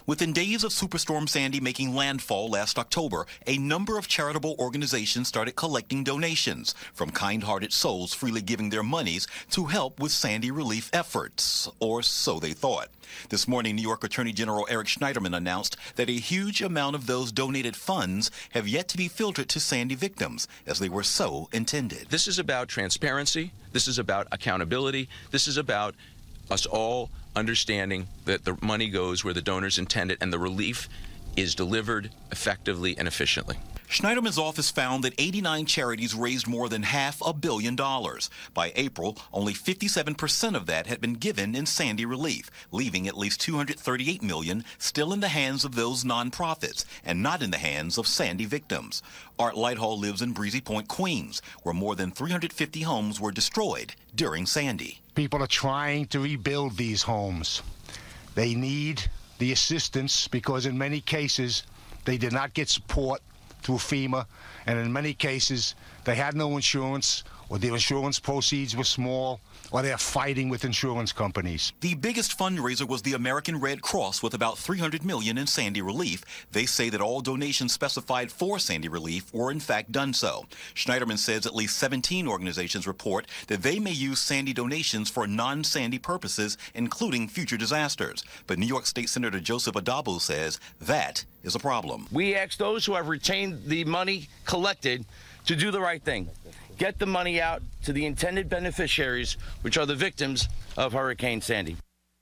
Within days of Superstorm Sandy making landfall last October, a number of charitable organizations started collecting donations from kind-hearted souls freely giving their monies to help with Sandy relief efforts, or so they thought. This morning, New York Attorney General Eric Schneiderman announced that a huge amount of those donated funds have yet to be filtered to Sandy victims, as they were so intended. This is about transparency. This is about accountability. This is about us all understanding that the money goes where the donors intend it and the relief is delivered effectively and efficiently. Schneiderman's office found that 89 charities raised more than $500 million. By April, only 57% of that had been given in Sandy relief, leaving at least $238 million still in the hands of those nonprofits and not in the hands of Sandy victims. Art Lighthall lives in Breezy Point, Queens, where more than 350 homes were destroyed during Sandy. People are trying to rebuild these homes. They need the assistance because in many cases they did not get support through FEMA, and in many cases they had no insurance, or their insurance proceeds were small, or they're fighting with insurance companies. The biggest fundraiser was the American Red Cross with about $300 million in Sandy relief. They say that all donations specified for Sandy relief were in fact done so. Schneiderman says at least 17 organizations report that they may use Sandy donations for non-Sandy purposes, including future disasters. But New York State Senator Joseph Addabbo says that is a problem. We ask those who have retained the money collected to do the right thing. Get the money out to the intended beneficiaries, which are the victims of Hurricane Sandy.